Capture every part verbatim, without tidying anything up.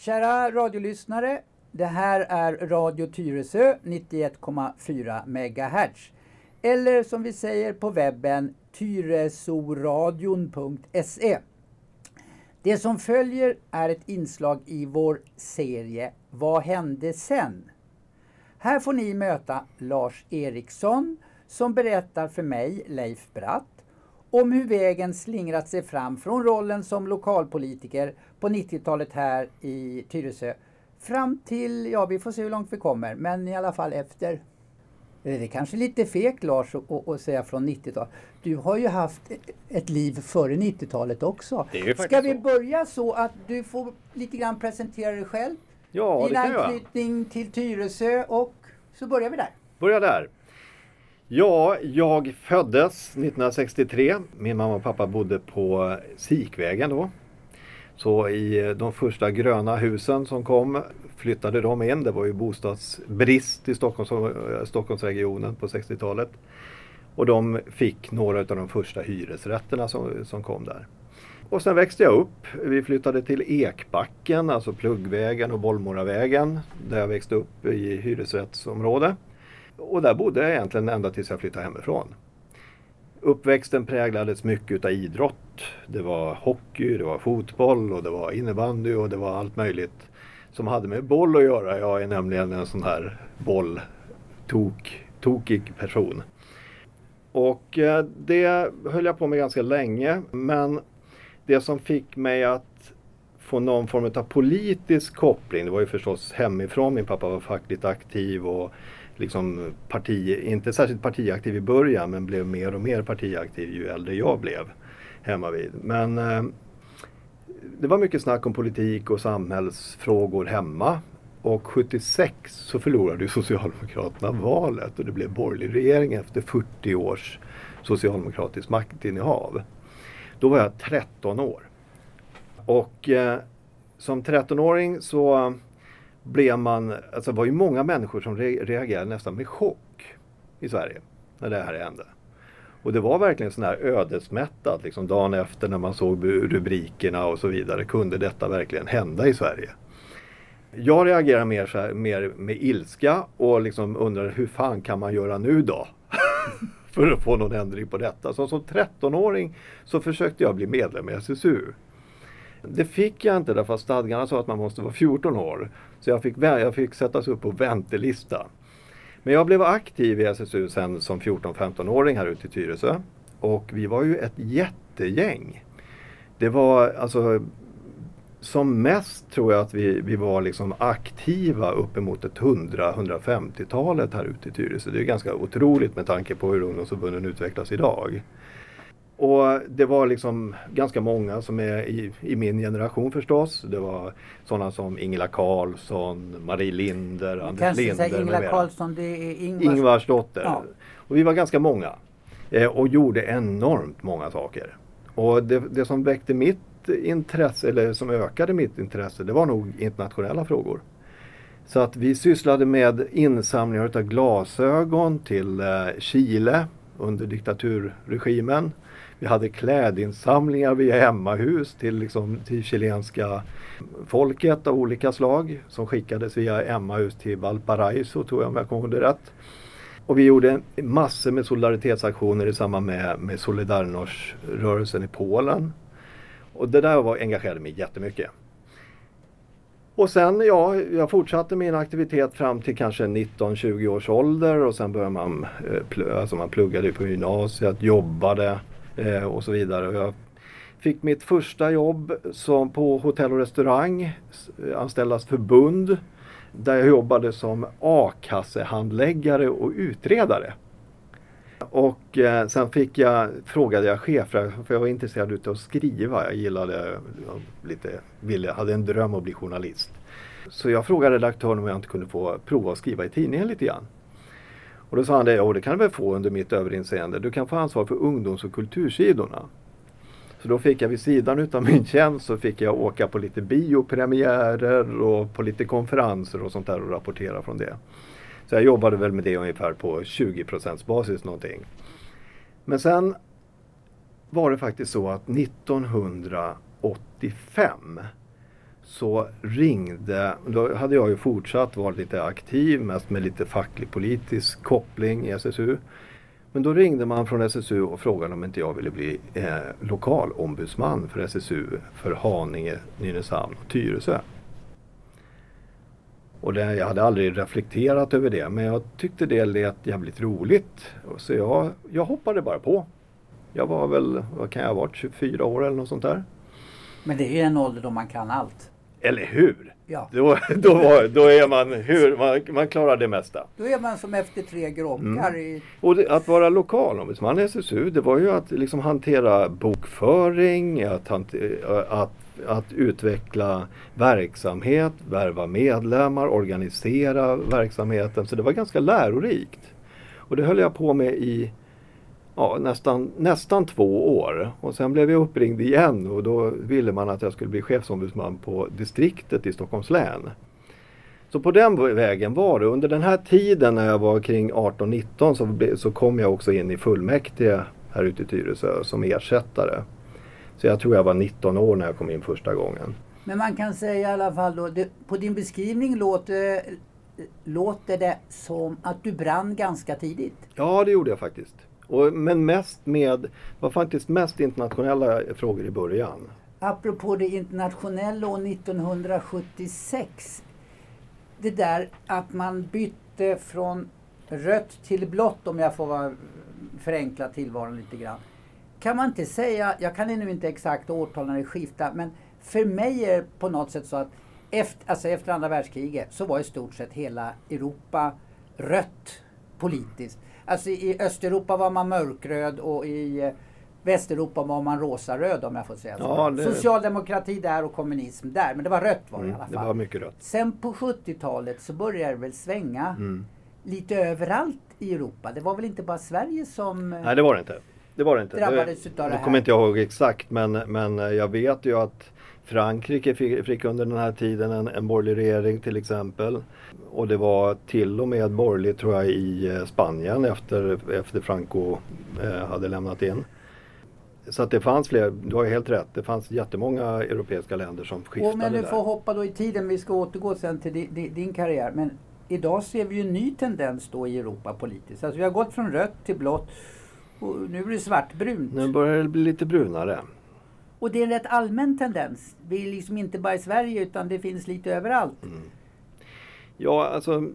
Kära radiolyssnare, det här är Radio Tyresö nittioett komma fyra megahertz. Eller som vi säger på webben, tyresoradion punkt se. Det som följer är ett inslag i vår serie Vad hände sen? Här får ni möta Lars Eriksson som berättar för mig, Leif Bratt, om hur vägen slingrat sig fram från rollen som lokalpolitiker på nittiotalet här i Tyresö fram till, ja vi får se hur långt vi kommer, men i alla fall efter. Det är kanske lite fegt Lars att, att säga från nittiotalet. Du har ju haft ett liv före nittiotalet också. Det är ju Ska vi så. börja så att du får lite grann presentera dig själv? Ja, Din det kan jag. anknytning till Tyresö och så börjar vi där. Börja där. Ja, jag föddes nittonhundrasextiotre. Min mamma och pappa bodde på Sikvägen då. Så i de första gröna husen som kom flyttade de in. Det var ju bostadsbrist i Stockholms, Stockholmsregionen på sextiotalet. Och de fick några av de första hyresrätterna som, som kom där. Och sen växte jag upp. Vi flyttade till Ekbacken, alltså Pluggvägen och Bollmoravägen. Där jag växte upp i hyresrättsområde. Och där bodde jag egentligen ända tills jag flyttade hemifrån. Uppväxten präglades mycket av idrott. Det var hockey, det var fotboll och det var innebandy och det var allt möjligt som hade med boll att göra. Jag är nämligen en sån här boll-tokig person. Och det höll jag på med ganska länge, men det som fick mig att få någon form av politisk koppling, det var ju förstås hemifrån. Min pappa var fackligt aktiv och liksom parti, inte särskilt partiaktiv i början, men blev mer och mer partiaktiv ju äldre jag blev hemma vid. Men eh, det var mycket snack om politik och samhällsfrågor hemma. Och sjuttiosex så förlorade ju Socialdemokraterna valet och det blev borgerlig regering efter fyrtio års socialdemokratisk maktinnehav. Då var jag tretton år. Och eh, som trettonåring så blev man, alltså det var ju många människor som re- reagerade nästan med chock i Sverige när det här hände. Och det var verkligen sån här ödesmättat, liksom dagen efter när man såg rubrikerna och så vidare, kunde detta verkligen hända i Sverige. Jag reagerar mer, så här, mer med ilska och liksom undrar hur fan kan man göra nu då? För att få någon ändring på detta. Så som trettonåring så försökte jag bli medlem i S S U. Det fick jag inte därför att stadgarna sa att man måste vara fjorton år. Så jag fick, jag fick sättas upp på väntelista. Men jag blev aktiv i S S U sen som fjorton-femton-åring här ute i Tyresö. Och vi var ju ett jättegäng. Det var alltså, som mest tror jag att vi, vi var liksom aktiva uppemot ett hundra till hundrafemtiotalet här ute i Tyresö. Det är ganska otroligt med tanke på hur ungdomsförbunden utvecklas idag. Och det var liksom ganska många som är i, i min generation förstås. Det var sådana som Ingela Carlsson, Marie Linder, Anders Kanske Linder säga Ingela Carlsson, det är Ingvars, Ingvars dotter. Ja. Och vi var ganska många eh, och gjorde enormt många saker. Och det, det som väckte mitt intresse, eller som ökade mitt intresse, det var nog internationella frågor. Så att vi sysslade med insamlingar av glasögon till eh, Chile under diktaturregimen. Vi hade klädinsamlingar via hemmahus till, liksom, till chilenska folket av olika slag som skickades via hemmahus till Valparaiso, tror jag om jag kommer ihåg det rätt. Och vi gjorde massor med solidaritetsaktioner i samband med, med Solidarność-rörelsen i Polen. Och det där var engagerade mig jättemycket. Och sen, ja, jag fortsatte min aktivitet fram till kanske nitton tjugo års ålder och sen började man, alltså man pluggade på gymnasiet, jobbade eh, och så vidare. Och jag fick mitt första jobb som på hotell och restaurang, Anställdas förbund, där jag jobbade som a-kassehandläggare och utredare. Och eh, sen fick jag, frågade jag chefer, för jag var intresserad utav att skriva. Jag gillade lite, ville, hade en dröm att bli journalist. Så jag frågade redaktören om jag inte kunde få prova att skriva i tidningen lite grann. Och då sa han det, ja det kan du väl få under mitt överinseende. Du kan få ansvar för ungdoms- och kultursidorna. Så då fick jag vid sidan utav min tjänst så fick jag åka på lite biopremiärer och på lite konferenser och sånt där och rapportera från det. Så jag jobbade väl med det ungefär på tjugo procent basis någonting. Men sen var det faktiskt så att nittonhundraåttiofem så ringde, då hade jag ju fortsatt vara lite aktiv, mest med lite facklig politisk koppling i S S U. Men då ringde man från S S U och frågade om inte jag ville bli eh, lokalombudsman för S S U för Haninge, Nynäshamn och Tyresö. Och det, jag hade aldrig reflekterat över det, men jag tyckte det lät jävligt roligt. Och så jag, jag hoppade bara på. Jag var väl, vad kan jag ha varit, tjugofyra år eller något sånt där. Men det är ju en ålder då man kan allt. Eller hur? Ja. Då, då, var, då är man hur man, man klarar det mesta. Då är man som efter tre gronkar. Mm. I... Och det, att vara lokalombudsman i S S U, det var ju att liksom hantera bokföring, att, hantera, att, att utveckla verksamhet, värva medlemmar, organisera verksamheten. Så det var ganska lärorikt. Och det höll jag på med i ja, nästan, nästan två år. Och sen blev jag uppringd igen och då ville man att jag skulle bli chefsombudsman på distriktet i Stockholms län. Så på den vägen var det. Under den här tiden när jag var kring arton nitton så, så kom jag också in i fullmäktige här ute i Tyresö som ersättare. Så jag tror jag var nitton år när jag kom in första gången. Men man kan säga i alla fall då, det, på din beskrivning låter, låter det som att du brann ganska tidigt. Ja, det gjorde jag faktiskt. Och, men mest med, var faktiskt mest internationella frågor i början. Apropå det internationella år nittonhundrasjuttiosex. Det där att man bytte från rött till blått, om jag får vara förenkla tillvaron lite grann. Kan man inte säga, jag kan nu inte exakt årtal när det skiftar, men för mig är det på något sätt så att efter, alltså efter andra världskriget så var i stort sett hela Europa rött politiskt. Alltså i Östeuropa var man mörkröd och i Västeuropa var man rosaröd, om jag får säga så. Ja, det... Socialdemokrati där och kommunism där, men det var rött var det mm, i alla fall. Det var mycket rött. Sen på sjuttiotalet så började det väl svänga mm. lite överallt i Europa. Det var väl inte bara Sverige som Nej, det var det inte. Det var det inte. drabbades det, utav det här. Jag kommer inte ihåg exakt, men, men jag vet ju att Frankrike fick, fick under den här tiden en, en borgerlig regering till exempel. Och det var till och med borgerligt tror jag i Spanien efter, efter Franco eh, hade lämnat in. Så att det fanns fler, du har helt rätt, det fanns jättemånga europeiska länder som skiftade där. Och men du får hoppa då i tiden, vi ska återgå sen till din, din, din karriär. Men idag ser vi ju en ny tendens då i Europa politiskt. Alltså vi har gått från rött till blått och nu är det svartbrunt. Nu börjar det bli lite brunare. Och det är en rätt allmän tendens. Vi är liksom inte bara i Sverige utan det finns lite överallt. Mm. Ja, alltså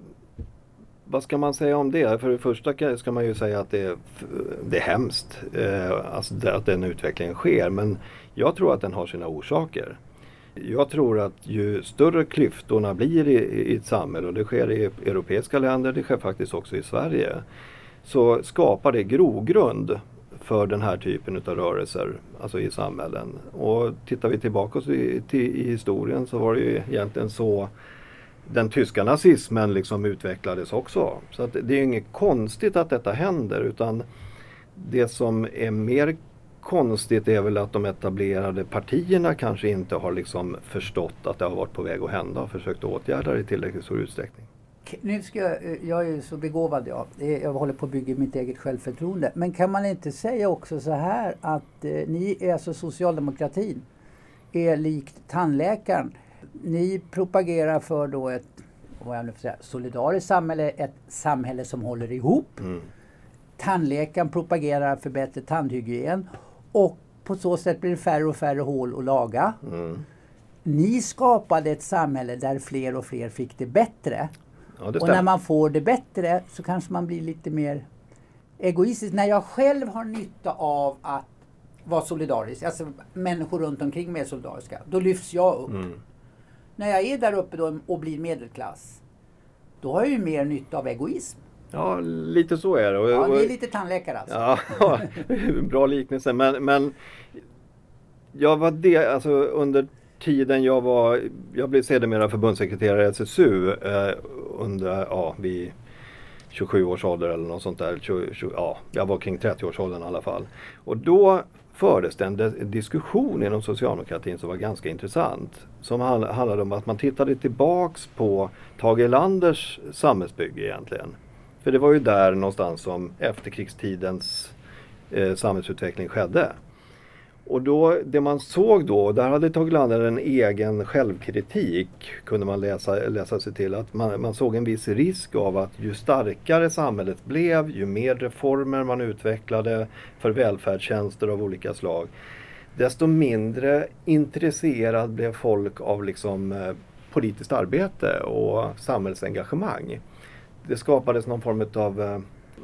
vad ska man säga om det? För det första ska man ju säga att det är, det är hemskt eh, alltså att den utvecklingen sker. Men jag tror att den har sina orsaker. Jag tror att ju större klyftorna blir i, i ett samhälle, och det sker i europeiska länder, det sker faktiskt också i Sverige, så skapar det grogrund för den här typen av rörelser, alltså i samhällen. Och tittar vi tillbaka i, till, i historien så var det ju egentligen så den tyska nazismen liksom utvecklades också. Så att det är inget konstigt att detta händer, utan det som är mer konstigt är väl att de etablerade partierna kanske inte har liksom förstått att det har varit på väg att hända och försökt åtgärda det i tillräckligt stor utsträckning. Nu ska jag, jag är ju så begåvad jag. Jag håller på att bygga mitt eget självförtroende. Men kan man inte säga också så här att eh, ni är alltså socialdemokratin är likt tandläkaren. Ni propagerar för då ett vad jag nu får säga, solidariskt samhälle, ett samhälle som håller ihop. Mm. Tandläkaren propagerar för bättre tandhygien och på så sätt blir det färre och färre hål att laga. Mm. Ni skapade ett samhälle där fler och fler fick det bättre. Ja, det och när man får det bättre så kanske man blir lite mer egoistisk. När jag själv har nytta av att vara solidarisk, alltså människor runt omkring mig är solidariska, då lyfts jag upp. Mm. När jag är där uppe då och blir medelklass, då har jag ju mer nytta av egoism. Ja, lite så är det. Och, ja, det är lite tandläkare alltså. Ja, bra liknelse. Men, men jag var det, alltså under tiden jag var, jag blev sedermera förbundssekreterare i S S U eh, under, ja, vid tjugosju års ålder eller något sånt där. tjugo, tjugo, ja, jag var kring trettio års åldern i alla fall. Och då fördes det en diskussion inom socialdemokratin som var ganska intressant. Som handlade om att man tittade tillbaks på Tage Erlanders samhällsbygge egentligen. För det var ju där någonstans som efterkrigstidens eh, samhällsutveckling skedde. Och då, det man såg då, där hade Tage Erlander en egen självkritik, kunde man läsa, läsa sig till, att man, man såg en viss risk av att ju starkare samhället blev, ju mer reformer man utvecklade för välfärdstjänster av olika slag, desto mindre intresserad blev folk av liksom, eh, politiskt arbete och samhällsengagemang. Det skapades någon form av eh,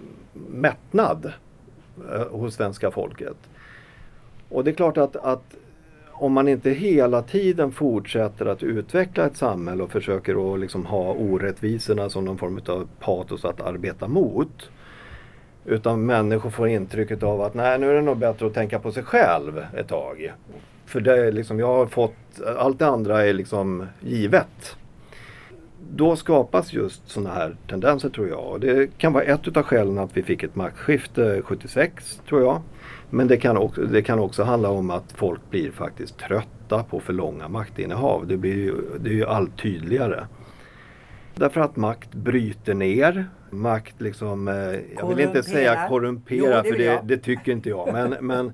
mättnad eh, hos svenska folket. Och det är klart att, att om man inte hela tiden fortsätter att utveckla ett samhälle och försöker att liksom ha orättvisorna som någon form av patos att arbeta mot, utan människor får intrycket av att nej, nu är det nog bättre att tänka på sig själv ett tag. För det är liksom, jag har fått, allt det andra är liksom givet. Då skapas just sådana här tendenser, tror jag. Och det kan vara ett utav skälen att vi fick ett maktskifte sjuttiosex, tror jag. Men det kan, också, det kan också handla om att folk blir faktiskt trötta på för långa maktinnehav. Det blir ju, det är ju allt tydligare. Därför att makt bryter ner. Makt liksom, eh, jag vill inte säga korrumpera, jo, det för det, det tycker inte jag. Men, men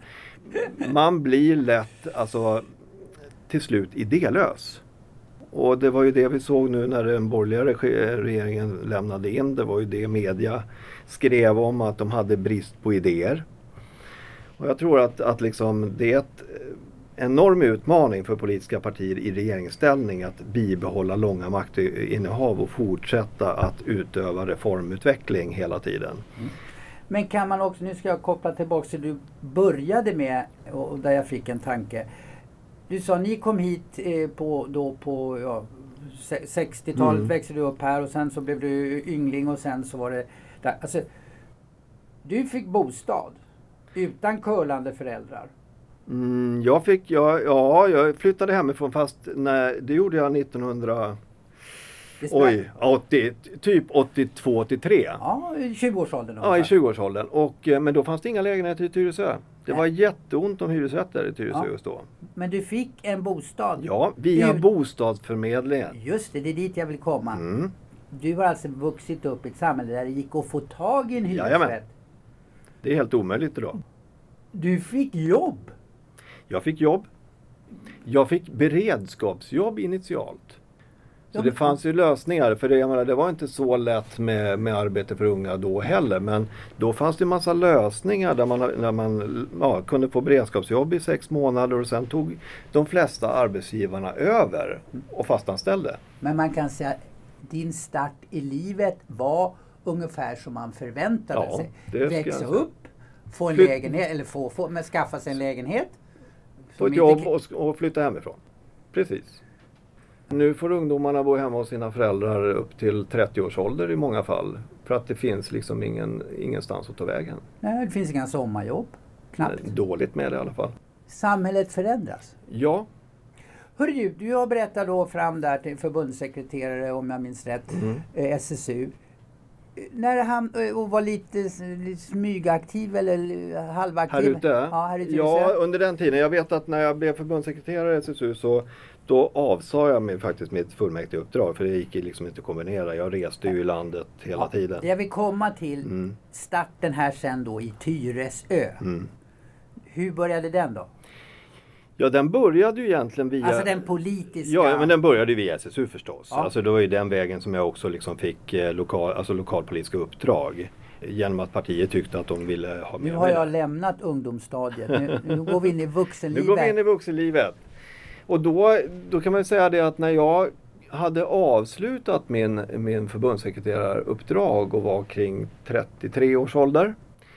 man blir lätt, alltså, till slut idélös. Och det var ju det vi såg nu när den borgerliga regeringen lämnade in. Det var ju det media skrev om, att de hade brist på idéer. Och jag tror att, att liksom det är ett enorm utmaning för politiska partier i regeringsställning att bibehålla långa maktinnehav och fortsätta att utöva reformutveckling hela tiden. Mm. Men kan man också, nu ska jag koppla tillbaka till det du började med och där jag fick en tanke. Du sa ni kom hit eh, på, då på ja, sextiotalet, mm. växte du upp här och sen så blev du yngling och sen så var det där. Alltså, du fick bostad utan curlande föräldrar. Mm, jag fick, ja, ja, jag flyttade hemifrån, fast nej, det gjorde jag nittonhundra, oj, åttio, typ åttiotvå åttiotre. Ja, i tjugoårsåldern. Ja, i tjugoårsåldern. Och, men då fanns det inga lägenheter i Tyresö. Det nej. var jätteont om hyresrätter i Tyresö ja. just då. Men du fick en bostad? Ja, via du... bostadsförmedlingen. Just det, det är dit jag vill komma. Mm. Du har alltså vuxit upp i ett samhälle där det gick att få tag i en hyresrätt. Jajamän. Det är helt omöjligt idag. Du fick jobb? Jag fick jobb. Jag fick beredskapsjobb initialt. Så ja, det fanns ju lösningar. För det, jag menar, det var inte så lätt med, med arbete för unga då heller. Men då fanns det en massa lösningar där man, där man ja, kunde få beredskapsjobb i sex månader. Och sen tog de flesta arbetsgivarna över och fastanställde. Men man kan säga att din start i livet var ungefär som man förväntade ja, sig. Växa upp, få en Flyt... lägenhet, eller få, få, men skaffa sig en lägenhet. Få ett jobb och, och flytta hemifrån. Precis. Nu får ungdomarna bo hemma hos sina föräldrar upp till trettio års ålder i många fall. För att det finns liksom ingen, ingenstans att ta vägen. Nej, det finns inga sommarjobb. Knappt. Dåligt med det i alla fall. Samhället förändras. Ja. Hörru du, du har berättat då fram där till förbundssekreterare, om jag minns rätt, mm. eh, S S U. När han och var lite, lite smygaktiv eller halvaktiv? Här ute? Ja, här ute. Ja, under den tiden. Jag vet att när jag blev förbundssekreterare i S S U så då avsade jag mig faktiskt mitt fullmäktige uppdrag, för det gick liksom inte att kombinera. Jag reste ju i landet hela ja, tiden. Jag vill komma till mm. starten här sen då i Tyresö. Mm. Hur började den då? Ja, den började ju egentligen via... Alltså den politiska... Ja, men den började via S S U förstås. Ja. Alltså det var ju den vägen som jag också liksom fick eh, lokal, alltså lokalpolitiska uppdrag. Genom att partiet tyckte att de ville ha mer. Nu har jag lämnat ungdomsstadiet. Nu, nu går vi in i vuxenlivet. Nu går vi in i vuxenlivet. Och då, då kan man säga det att när jag hade avslutat min, min förbundssekreteraruppdrag och var kring trettiotre års ålder.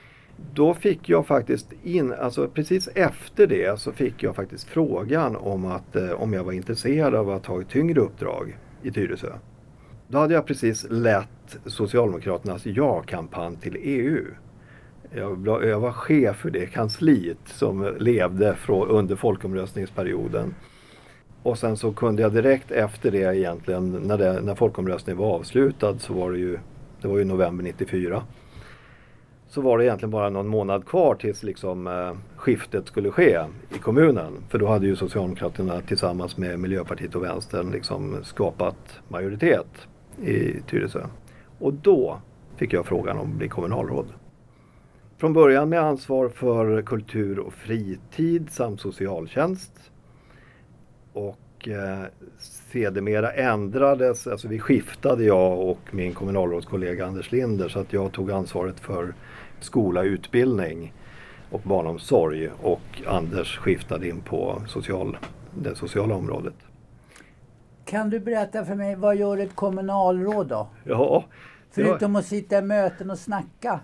Då fick jag faktiskt in, alltså precis efter det så fick jag faktiskt frågan om att eh, om jag var intresserad av att ta ett tyngre uppdrag i Tyresö. Då hade jag precis lett Socialdemokraternas ja-kampanj till E U. Jag, jag var chef för det kansliet som levde från, under folkomröstningsperioden. Och sen så kunde jag direkt efter det egentligen, när, det, när folkomröstningen var avslutad, så var det ju, det var ju november nittiofyra. Så var det egentligen bara någon månad kvar tills liksom, eh, skiftet skulle ske i kommunen. För då hade ju Socialdemokraterna tillsammans med Miljöpartiet och Vänstern liksom skapat majoritet i Tyresö. Och då fick jag frågan om att bli kommunalråd. från början med ansvar för kultur och fritid samt socialtjänst. Och eh, sedermera ändrades, alltså vi skiftade jag och min kommunalrådskollega Anders Linder, så att jag tog ansvaret för skola, utbildning och barnomsorg, och Anders skiftade in på social, det sociala området. Kan du berätta för mig, vad gör ett kommunalråd då? Ja. Förutom att sitta i möten och snacka.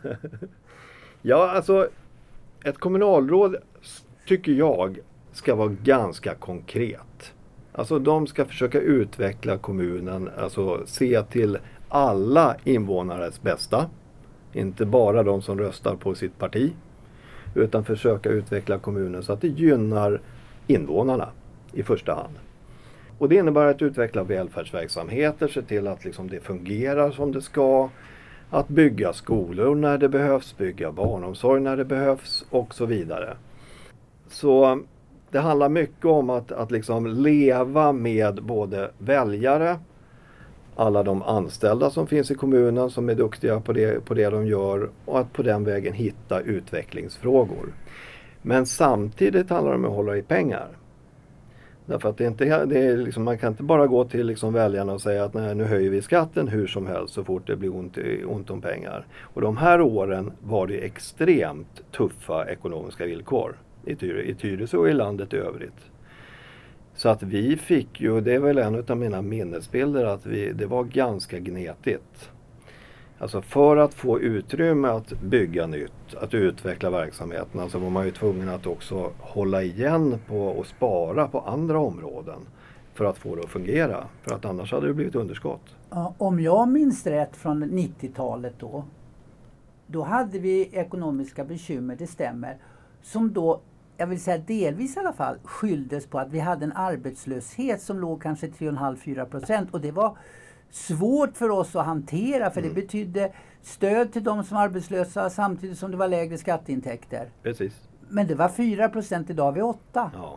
Ja, alltså ett kommunalråd tycker jag ska vara ganska konkret. Alltså de ska försöka utveckla kommunen, alltså se till alla invånares bästa. Inte bara de som röstar på sitt parti, utan försöka utveckla kommunen så att det gynnar invånarna i första hand. Och det innebär att utveckla välfärdsverksamheter, se till att liksom det fungerar som det ska. Att bygga skolor när det behövs, bygga barnomsorg när det behövs och så vidare. Så det handlar mycket om att, att liksom leva med både väljare, alla de anställda som finns i kommunen som är duktiga på det, på det de gör, och att på den vägen hitta utvecklingsfrågor. Men samtidigt handlar det om att hålla i pengar. Därför att det är inte, det är liksom, man kan inte bara gå till liksom väljarna och säga att nej, nu höjer vi skatten hur som helst så fort det blir ont, ont om pengar. Och de här åren var det extremt tuffa ekonomiska villkor i, Tyre, i Tyresö och i landet i övrigt. Så att vi fick ju, det är väl en av mina minnesbilder, att vi, det var ganska gnetigt. Alltså för att få utrymme att bygga nytt, att utveckla verksamheten, så var man ju tvungen att också hålla igen på och spara på andra områden för att få det att fungera. För att annars hade det blivit underskott. Ja, om jag minns rätt från nittiotalet då, då hade vi ekonomiska bekymmer, det stämmer, som då, jag vill säga delvis i alla fall, skylldes på att vi hade en arbetslöshet som låg kanske tre komma fem till fyra procent, och det var svårt för oss att hantera, för mm. det betydde stöd till de som var arbetslösa samtidigt som det var lägre skatteintäkter. Precis. Men det var fyra procent, idag vi åtta. Ja.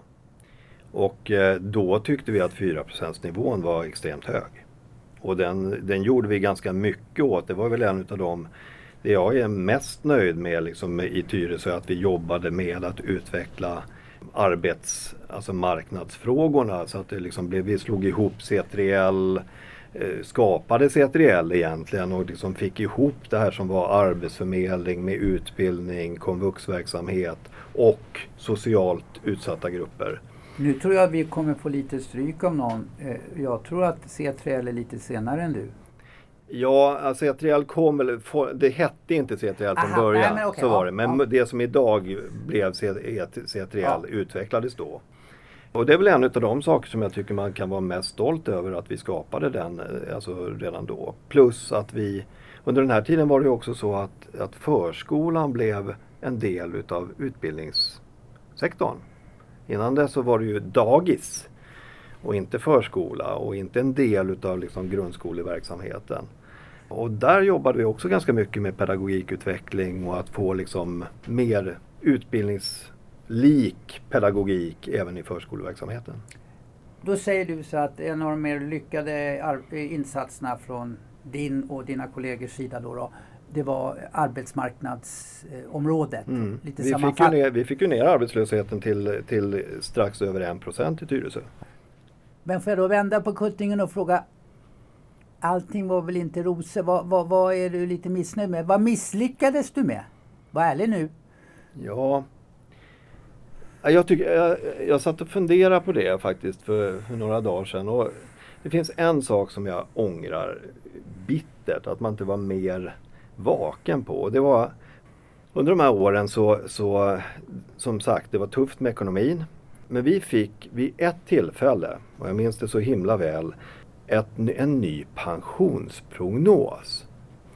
Och eh, då tyckte vi att fyra procent nivån var extremt hög. Och den, den gjorde vi ganska mycket åt. Det var väl en av de, det jag är mest nöjd med liksom, i Tyresö, att vi jobbade med att utveckla arbets, alltså marknadsfrågorna, så att det liksom blev, vi slog ihop C tre L, skapade C tre L egentligen och liksom fick ihop det här som var arbetsförmedling med utbildning, komvuxverksamhet och socialt utsatta grupper. Nu tror jag vi kommer få lite stryk av någon. Jag tror att C tre L är lite senare än du. Ja, C tre L kom, det hette inte C tre L från Aha, början, nej, men okay, så var ja, det. Men ja. Det som idag blev C tre L ja. utvecklades då. Och det är väl en av de saker som jag tycker man kan vara mest stolt över, att vi skapade den alltså redan då. Plus att vi, under den här tiden var det också så att, att förskolan blev en del utav utbildningssektorn. Innan det så var det ju dagis och inte förskola och inte en del utav liksom grundskoleverksamheten. Och där jobbade vi också ganska mycket med pedagogikutveckling och att få liksom mer utbildnings lik pedagogik även i förskoleverksamheten. Då säger du så att en av de mer lyckade insatserna från din och dina kollegors sida då, då det var arbetsmarknadsområdet. Mm. Lite vi, fick ju ner, vi fick ju ner arbetslösheten till, till strax över en procent i Tyresö. Men får jag då vända på kuttingen och fråga, allting var väl inte rosor, vad, vad, vad är du lite missnöjd med? Vad misslyckades du med? Var ärlig nu. Ja, Jag, tycker, jag, jag satt och funderade på det faktiskt för, för några dagar sedan, och det finns en sak som jag ångrar bittert att man inte var mer vaken på. Det var under de här åren så, så som sagt, det var tufft med ekonomin, men vi fick vid ett tillfälle, och jag minns det så himla väl, ett, en ny pensionsprognos,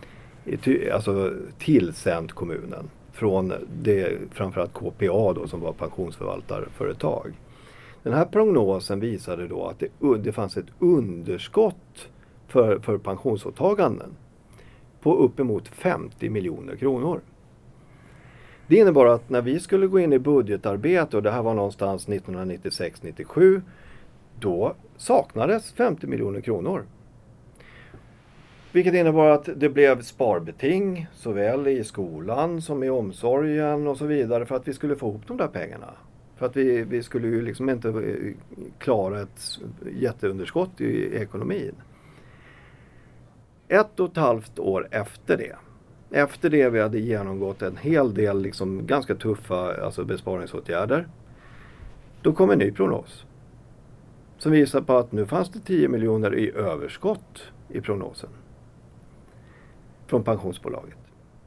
alltså tillsänd kommunen. Från det, framförallt K P A då, som var pensionsförvaltarföretag. Den här prognosen visade då att det, det fanns ett underskott för, för pensionsåtaganden på uppemot femtio miljoner kronor. Det innebar att när vi skulle gå in i budgetarbete, och det här var någonstans nittonhundranittiosex nittiosju, då saknades femtio miljoner kronor. Vilket innebar att det blev sparbeting såväl i skolan som i omsorgen och så vidare för att vi skulle få ihop de där pengarna. För att vi, vi skulle ju liksom inte klara ett jätteunderskott i ekonomin. Ett och ett halvt år efter det. Efter det vi hade genomgått en hel del liksom ganska tuffa alltså besparingsåtgärder. Då kom en ny prognos. Som visar på att nu fanns det tio miljoner i överskott i prognosen. Från pensionsbolaget.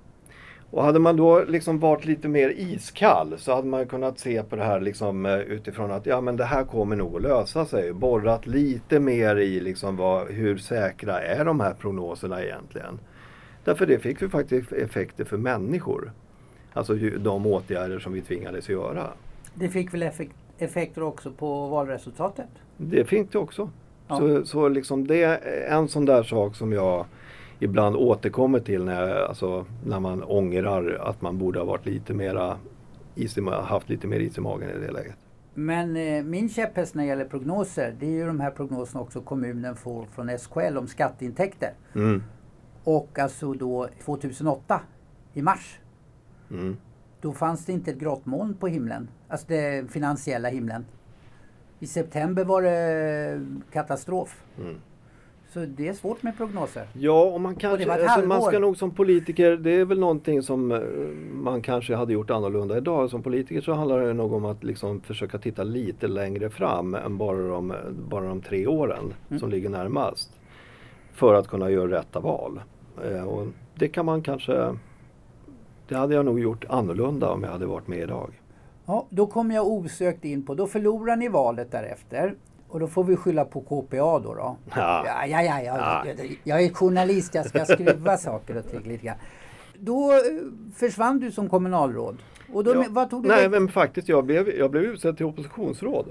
Och hade man då liksom varit lite mer iskall så hade man kunnat se på det här liksom utifrån att ja men det här kommer nog att lösa sig. Borrat lite mer i liksom vad, hur säkra är de här prognoserna egentligen. Därför det fick ju faktiskt effekter för människor. Alltså de åtgärder som vi tvingades göra. Det fick väl effekt, effekter också på valresultatet? Det fick det också. Ja. Så, så liksom det är en sån där sak som jag ibland återkommer till när, jag, alltså, när man ångrar att man borde ha varit lite mera is i, haft lite mer is i magen i det läget. Men eh, min käpphäst när det gäller prognoser, det är ju de här prognoserna också kommunen får från S K L om skatteintäkter. Mm. Och alltså då tjugohundraåtta i mars. Mm. Då fanns det inte ett grottmoln på himlen. Alltså den finansiella himlen. I september var det katastrof. Mm. Så det är svårt med prognoser. Ja, och man kanske, och det var ett alltså man ska halvår. nog som politiker, det är väl någonting som eh, man kanske hade gjort annorlunda idag. Som politiker så handlar det nog om att liksom försöka titta lite längre fram än bara de, bara de tre åren Mm. som ligger närmast. För att kunna göra rätta val. Eh, och det kan man kanske, det hade jag nog gjort annorlunda om jag hade varit med idag. Ja, då kommer jag osökt in på, då förlorar ni valet därefter. Och då får vi skylla på K P A då. då. Ja. Ja, ja, ja, ja. Ja. Jag, jag är journalist, jag ska skruva saker och ting lite grann. Då eh, försvann du som kommunalråd. Och då, Ja. vad tog du Nej, väg? men faktiskt jag blev, jag blev utsedd till oppositionsråd.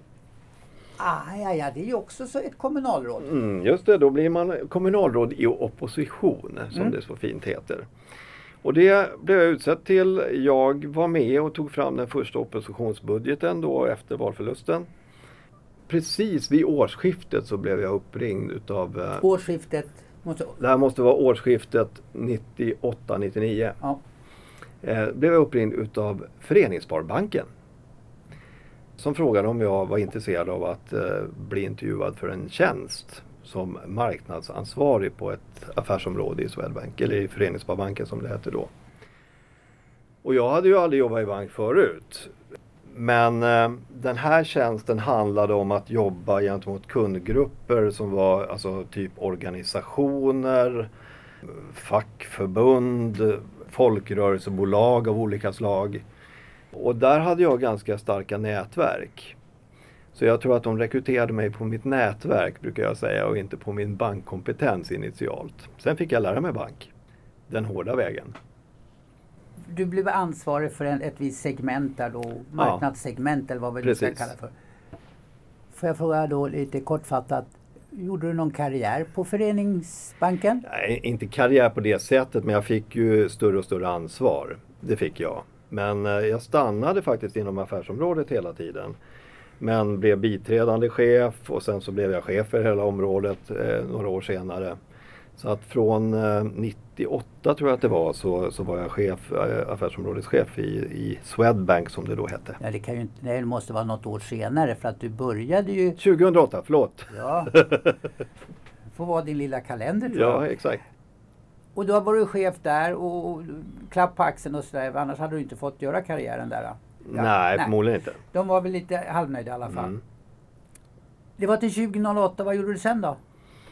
Ah, ja, ja, det är ju också så ett kommunalråd. Mm, just det, då blir man kommunalråd i opposition som Mm. det så fint heter. Och det blev jag utsedd till. Jag var med och tog fram den första oppositionsbudgeten då efter valförlusten. Precis vid årsskiftet så blev jag uppringd utav... eh, Årsskiftet. Måste, Det här måste vara årsskiftet nittioåtta nittionio. ja. Eh, blev jag uppringd utav Föreningssparbanken. Som frågade om jag var intresserad av att eh, bli intervjuad för en tjänst som marknadsansvarig på ett affärsområde i Swedbank, eller i Föreningssparbanken som det heter då. Och jag hade ju aldrig jobbat i bank förut. Men eh, den här tjänsten handlade om att jobba gentemot kundgrupper som var alltså typ organisationer, fackförbund, folkrörelsebolag av olika slag. Och där hade jag ganska starka nätverk. Så jag tror att de rekryterade mig på mitt nätverk brukar jag säga och inte på min bankkompetens initialt. Sen fick jag lära mig bank. Den hårda vägen. Du blev ansvarig för en, ett visst segment där då, marknadssegment eller vad vi nu ska Precis. kalla för. Får jag fråga då lite kortfattat, gjorde du någon karriär på Föreningsbanken? Nej, inte karriär på det sättet, men jag fick ju större och större ansvar. Det fick jag. Men eh, jag stannade faktiskt inom affärsområdet hela tiden. Men blev biträdande chef och sen så blev jag chef för hela området eh, några år senare. Så att från eh, nittioåtta tror jag att det var så, så var jag chef, eh, affärsområdeschef i, i Swedbank som det då hette. Ja, det kan ju inte, det måste vara något år senare för att du började ju... tjugohundraåtta, förlåt. Ja, det får vara din lilla kalender tror Ja, jag. exakt. Och då var du chef där och, och klapp på axeln och sådär, annars hade du inte fått göra karriären där. Då. Ja, nej, förmodligen inte. De var väl lite halvnöjda i alla fall. Mm. Det var till tjugohundraåtta, vad gjorde du sen då?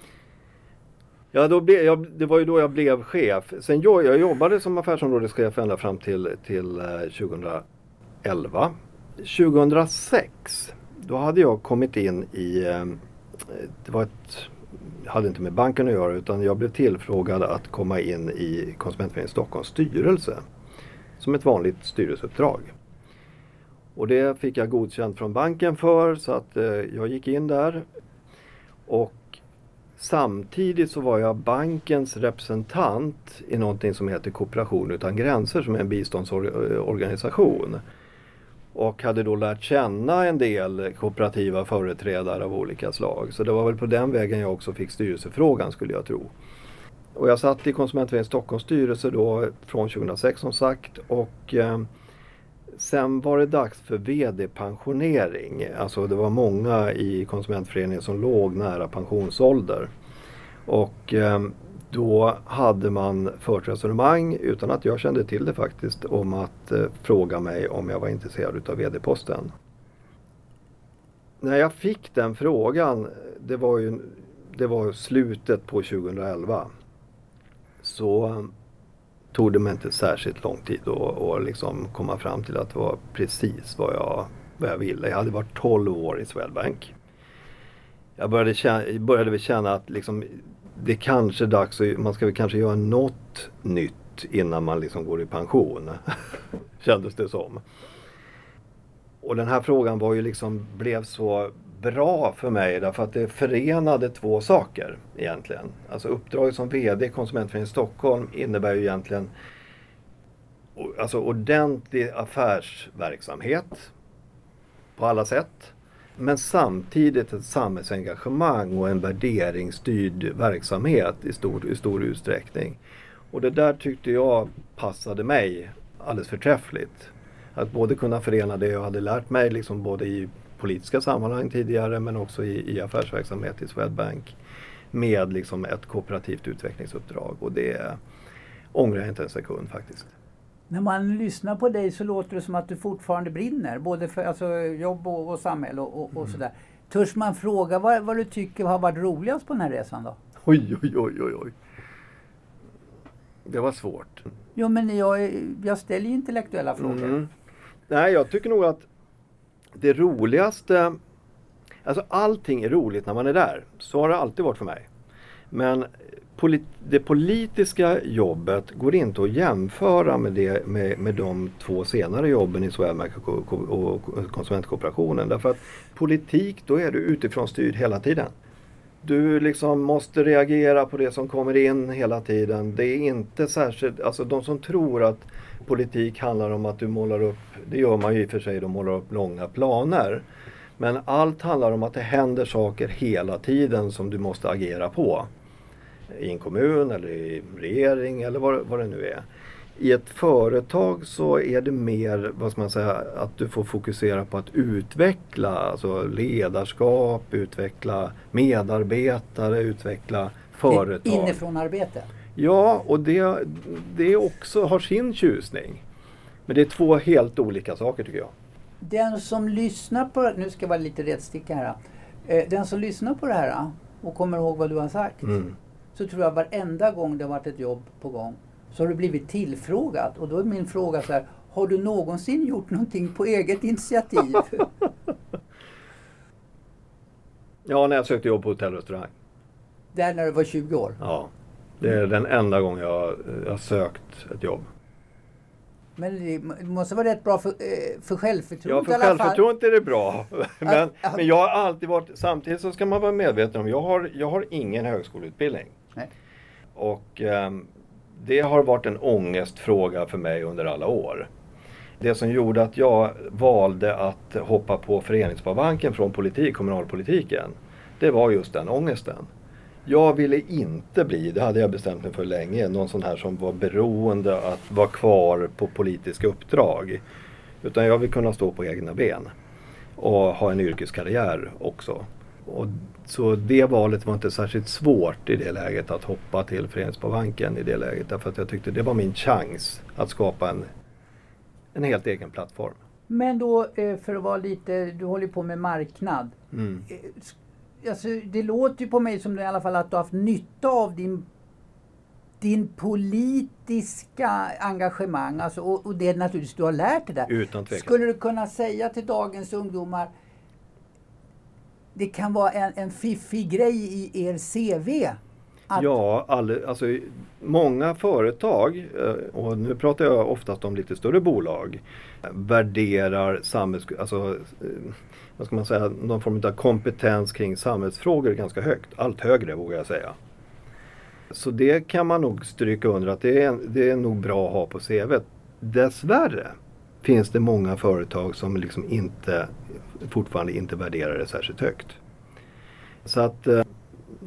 Ja, då blev jag, det var ju då jag blev chef. Sen jag, jag jobbade som affärsområdeschef ända fram till, till eh, tjugohundraelva. tjugohundrasex, då hade jag kommit in i, eh, det var ett, hade inte med banken att göra utan jag blev tillfrågad att komma in i Konsumentföreningen Stockholms styrelse. Som ett vanligt styrelseuppdrag. Och det fick jag godkänt från banken för så att eh, jag gick in där. Och samtidigt så var jag bankens representant i någonting som heter Kooperation utan gränser som är en biståndsorganisation. Och hade då lärt känna en del kooperativa företrädare av olika slag. Så det var väl på den vägen jag också fick styrelsefrågan skulle jag tro. Och jag satt i Konsumentföreningen Stockholms styrelse då från tjugohundrasex som sagt. Och eh, sen var det dags för vd-pensionering. Alltså det var många i Konsumentföreningen som låg nära pensionsålder. Och eh, då hade man fört resonemang, utan att jag kände till det faktiskt, om att eh, fråga mig om jag var intresserad av vd-posten. När jag fick den frågan, det var ju det var slutet på tjugohundraelva, så tog det mig inte särskilt lång tid att, att liksom komma fram till att det var precis vad jag, vad jag ville. Jag hade varit tolv år i Swedbank. Jag började känna, började väl känna att liksom, det kanske är dags, man ska väl kanske göra något nytt innan man liksom går i pension. Kändes det som. Och den här frågan var ju liksom, blev så bra för mig därför att det förenade två saker egentligen. Alltså uppdraget som vd i Konsumentföreningen Stockholm innebär ju egentligen alltså ordentlig affärsverksamhet på alla sätt. Men samtidigt ett samhällsengagemang och en värderingsstyrd verksamhet i stor, i stor utsträckning. Och det där tyckte jag passade mig alldeles förträffligt. Att både kunna förena det jag hade lärt mig liksom både i politiska sammanhang tidigare men också i, i affärsverksamhet i Swedbank med liksom ett kooperativt utvecklingsuppdrag. Och det ångrar jag inte en sekund faktiskt. När man lyssnar på dig så låter det som att du fortfarande brinner, både för alltså, jobb och, och samhälle och, och, och mm. sådär. Törs man fråga vad, vad du tycker har varit roligast på den här resan då? Oj, oj, oj, oj, oj. Det var svårt. Jo, men jag, jag ställer ju intellektuella frågor. Mm. Nej, jag tycker nog att det roligaste, alltså allting är roligt när man är där. Så har det alltid varit för mig. Men polit, det politiska jobbet går inte att jämföra med, det, med, med de två senare jobben i Swedbank och, och, och konsumentkooperationen. Därför att politik, då är du utifrån styrd hela tiden. Du liksom måste reagera på det som kommer in hela tiden. Det är inte särskilt, alltså de som tror att politik handlar om att du målar upp, det gör man ju i och för sig, de målar upp långa planer. Men allt handlar om att det händer saker hela tiden som du måste agera på. I en kommun eller i regering eller vad, vad det nu är. I ett företag så är det mer, vad ska man säga, att du får fokusera på att utveckla alltså ledarskap, utveckla medarbetare, utveckla företag. Inifrån arbete? Ja, och det, det också har sin tjusning. Men det är två helt olika saker tycker jag. Den som lyssnar på, nu ska jag vara lite rättsticka här. Den som lyssnar på det här och kommer ihåg vad du har sagt. Mm. Så tror jag varenda gång det har varit ett jobb på gång så har du blivit tillfrågad. Och då är min fråga så här, har du någonsin gjort någonting på eget initiativ? Ja, när jag sökte jobb på hotell och restaurang. Där när du var tjugo år? Ja, det är den enda gången jag har sökt ett jobb. Men det måste vara rätt bra för, för självförtroendet. Ja, för självförtroendet är det bra. men, att, att, men jag har alltid varit, samtidigt så ska man vara medveten om, jag har, jag har ingen högskoleutbildning. Nej. Och um, det har varit en ångestfråga för mig under alla år. Det som gjorde att jag valde att hoppa på Föreningssparbanken från politik, kommunalpolitiken, det var just den ångesten. Jag ville inte bli, det hade jag bestämt mig för länge, någon sån här som var beroende att vara kvar på politiska uppdrag. Utan jag vill kunna stå på egna ben och ha en yrkeskarriär också. Och så det valet var inte särskilt svårt i det läget att hoppa till Föreningssparbanken i det läget. Därför att jag tyckte det var min chans att skapa en, en helt egen plattform. Men då för att vara lite, du håller på med marknad. Mm. Alltså, det låter ju på mig som det, i alla fall att du har haft nytta av din, din politiska engagemang. Alltså, och, och det är naturligtvis du har lärt dig där. Utan tvekan. Skulle du kunna säga till dagens ungdomar, det kan vara en, en fiffig grej i er C V? Att... Ja, all, alltså, många företag, och nu pratar jag oftast om lite större bolag, värderar samhälls... Alltså, vad ska man säga, någon form av kompetens kring samhällsfrågor ganska högt. Allt högre vågar jag säga. Så det kan man nog stryka under att det är, det är nog bra att ha på C V. Dessvärre finns det många företag som liksom inte, fortfarande inte värderar det särskilt högt. Så att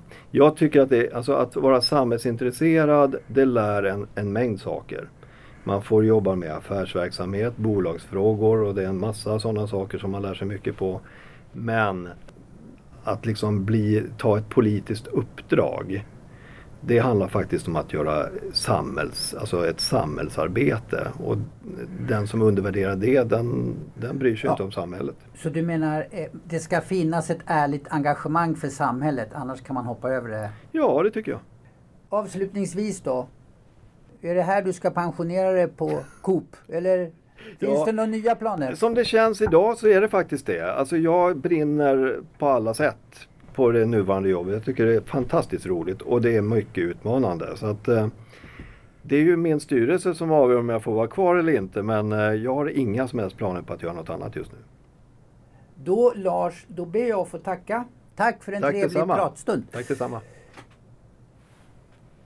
Jag tycker att, det, alltså att vara samhällsintresserad, det lär en, en mängd saker. Man får jobba med affärsverksamhet, bolagsfrågor och det är en massa sådana saker som man lär sig mycket på. Men att liksom bli, ta ett politiskt uppdrag, det handlar faktiskt om att göra samhälls, alltså ett samhällsarbete. Och den som undervärderar det, den, den bryr sig ja. inte om samhället. Så du menar, det ska finnas ett ärligt engagemang för samhället, annars kan man hoppa över det? Ja, det tycker jag. Avslutningsvis då, är det här du ska pensionera dig på Coop? Eller finns ja, det några nya planer? Som det känns idag så är det faktiskt det. Alltså jag brinner på alla sätt på det nuvarande jobbet. Jag tycker det är fantastiskt roligt och det är mycket utmanande. Så att, eh, det är ju min styrelse som avgör om jag får vara kvar eller inte. Men eh, jag har inga som helst planer på att göra något annat just nu. Då Lars, då ber jag att få tacka. Tack för en Tack trevlig detsamma. pratstund. Tack detsamma.